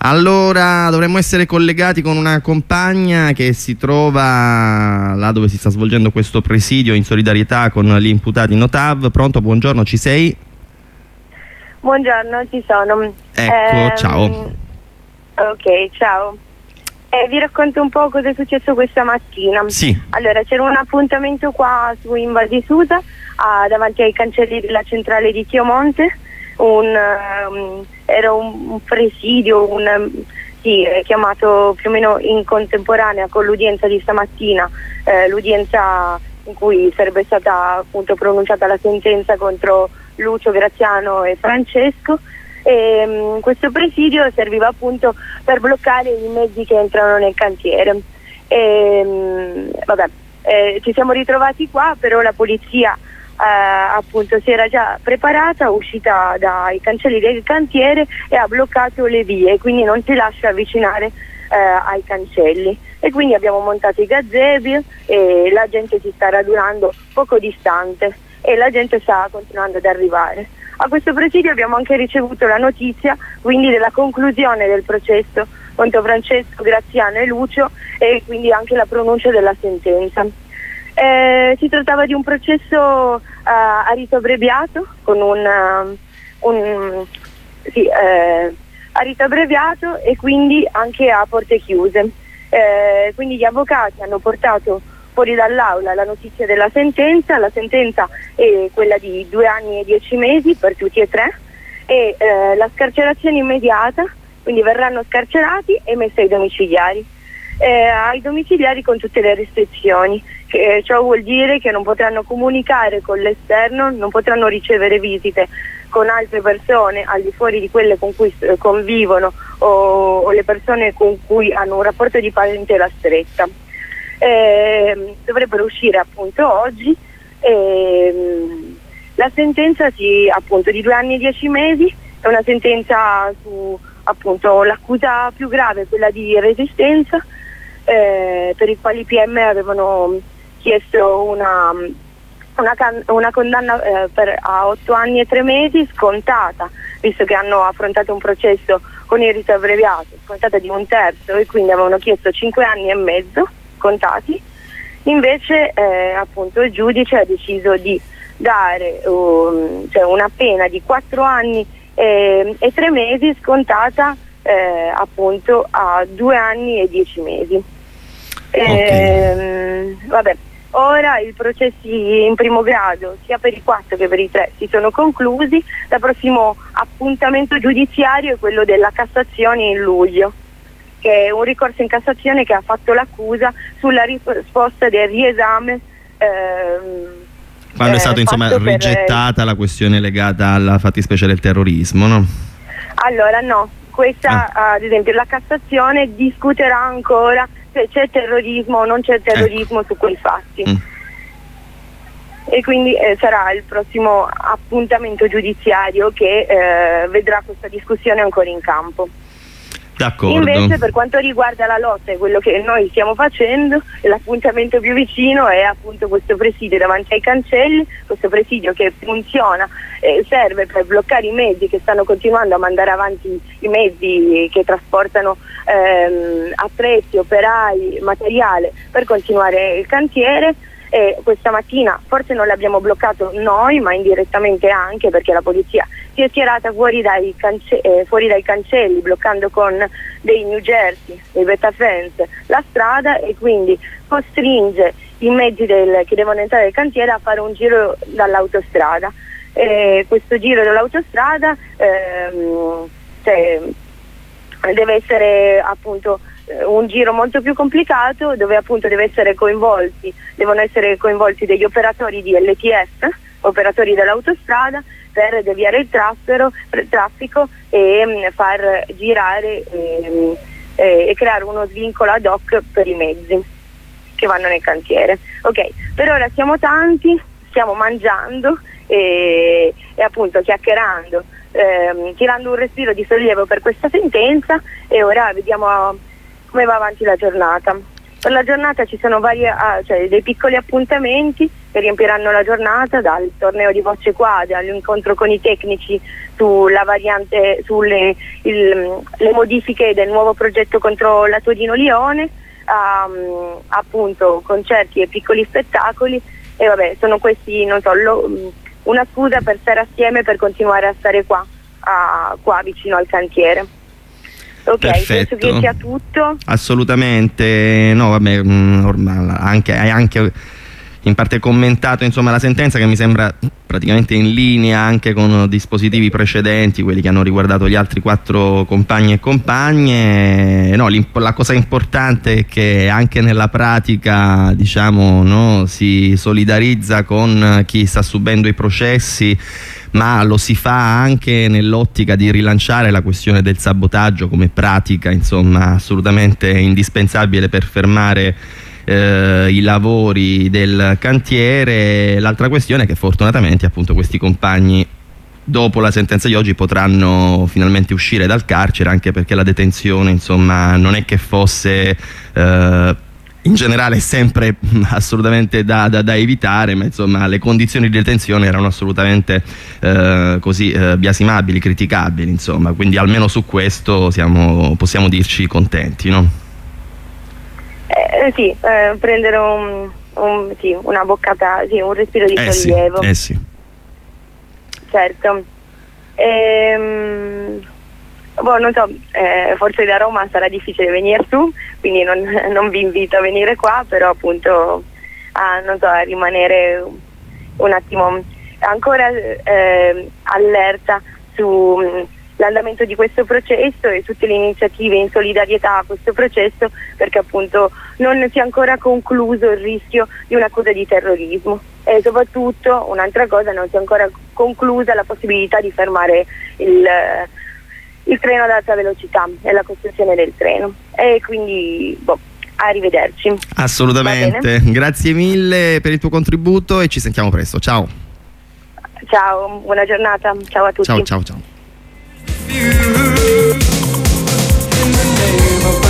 Allora, dovremmo essere collegati con una compagna che si trova là dove si sta svolgendo questo presidio in solidarietà con gli imputati Notav. Pronto, buongiorno, ci sei? Buongiorno, ci sono. Ecco, ciao. Ok, ciao. Vi racconto un po' cosa è successo questa mattina. Sì. Allora, c'era un appuntamento qua su in Val di Susa, davanti ai cancelli della centrale di Chiomonte. Era un presidio, chiamato più o meno in contemporanea con l'udienza di stamattina, l'udienza in cui sarebbe stata appunto pronunciata la sentenza contro Lucio, Graziano e Francesco. E questo presidio serviva appunto per bloccare i mezzi che entrano nel cantiere. Ci siamo ritrovati qua, però la polizia appunto si era già preparata, uscita dai cancelli del cantiere e ha bloccato le vie, quindi non si lascia avvicinare ai cancelli, e quindi abbiamo montato i gazebi e la gente si sta radunando poco distante e la gente sta continuando ad arrivare. A questo presidio abbiamo anche ricevuto la notizia quindi della conclusione del processo contro Francesco, Graziano e Lucio, e quindi anche la pronuncia della sentenza. Si trattava di un processo a rito abbreviato, con a rito abbreviato e quindi anche a porte chiuse. Quindi gli avvocati hanno portato fuori dall'aula la notizia della sentenza. La sentenza è quella di 2 anni e 10 mesi per tutti e tre, e la scarcerazione immediata, quindi verranno scarcerati e messi ai domiciliari. Ai domiciliari con tutte le restrizioni, ciò vuol dire che non potranno comunicare con l'esterno, non potranno ricevere visite con altre persone al di fuori di quelle con cui convivono o le persone con cui hanno un rapporto di parentela stretta. Dovrebbero uscire appunto oggi. La sentenza appunto di 2 anni e 10 mesi è una sentenza su appunto l'accusa più grave, quella di resistenza, per i quali i PM avevano chiesto una condanna a 8 anni e 3 mesi scontata, visto che hanno affrontato un processo con il rito abbreviato, scontata di 1/3, e quindi avevano chiesto 5 anni e mezzo scontati. Invece appunto il giudice ha deciso di dare una pena di 4 anni e 3 mesi scontata appunto a 2 anni e 10 mesi. Ora i processi in primo grado, sia per i 4 che per i 3, si sono conclusi. Il prossimo appuntamento giudiziario è quello della Cassazione in luglio, che è un ricorso in Cassazione che ha fatto l'accusa sulla risposta del riesame quando è stata rigettata la questione legata alla fattispecie del terrorismo, no? Allora no, questa ad esempio la Cassazione discuterà ancora se c'è terrorismo o non c'è terrorismo su quei fatti. E quindi sarà il prossimo appuntamento giudiziario che vedrà questa discussione ancora in campo. D'accordo. Invece per quanto riguarda la lotta e quello che noi stiamo facendo, l'appuntamento più vicino è appunto questo presidio davanti ai cancelli, questo presidio che funziona, serve per bloccare i mezzi che stanno continuando a mandare avanti i mezzi che trasportano attrezzi, operai, materiale per continuare il cantiere. Questa mattina forse non l'abbiamo bloccato noi, ma indirettamente anche, perché la polizia si è schierata fuori dai cancelli, bloccando con dei New Jersey, dei beta fence, la strada, e quindi costringe i mezzi che devono entrare nel cantiere a fare un giro dall'autostrada. Questo giro dall'autostrada deve essere appunto un giro molto più complicato, dove appunto devono essere coinvolti degli operatori di LTS, operatori dell'autostrada, per deviare il traffico e far girare e creare uno svincolo ad hoc per i mezzi che vanno nel cantiere. Ok, per ora siamo tanti, stiamo mangiando e appunto chiacchierando, tirando un respiro di sollievo per questa sentenza, e ora vediamo come va avanti la giornata. Per la giornata ci sono cioè dei piccoli appuntamenti che riempiranno la giornata, dal torneo di voce quadra all'incontro con i tecnici sulla variante, sulle le modifiche del nuovo progetto contro la Torino Lione, appunto concerti e piccoli spettacoli, e vabbè, sono questi, non so, una scusa per stare assieme, per continuare a stare qua vicino al cantiere. Ok, perfetto. penso che sia tutto. Assolutamente, no, vabbè, ormai hai anche in parte commentato, insomma, la sentenza, che mi sembra praticamente in linea anche con dispositivi precedenti, quelli che hanno riguardato gli altri 4 compagni e compagne. No, la cosa importante è che anche nella pratica, diciamo, no, si solidarizza con chi sta subendo i processi, ma lo si fa anche nell'ottica di rilanciare la questione del sabotaggio come pratica, insomma, assolutamente indispensabile per fermare i lavori del cantiere. L'altra questione è che fortunatamente, appunto, questi compagni dopo la sentenza di oggi potranno finalmente uscire dal carcere, anche perché la detenzione, insomma, non è che fosse in generale sempre assolutamente da evitare, ma insomma le condizioni di detenzione erano assolutamente biasimabili, criticabili, insomma, quindi almeno su questo possiamo dirci contenti, no? Sì, prendere una boccata, un respiro di sollievo. Sì. Certo. Non so, forse da Roma sarà difficile venire su, quindi non vi invito a venire qua, però appunto a rimanere un attimo ancora allerta sull'andamento di questo processo e tutte le iniziative in solidarietà a questo processo, perché appunto non si è ancora concluso il rischio di un'accusa di terrorismo, e soprattutto un'altra cosa, non si è ancora conclusa la possibilità di fermare il treno ad alta velocità e la costruzione del treno, e quindi arrivederci. Assolutamente, grazie mille per il tuo contributo e ci sentiamo presto. Ciao. Ciao, buona giornata, ciao a tutti. Ciao.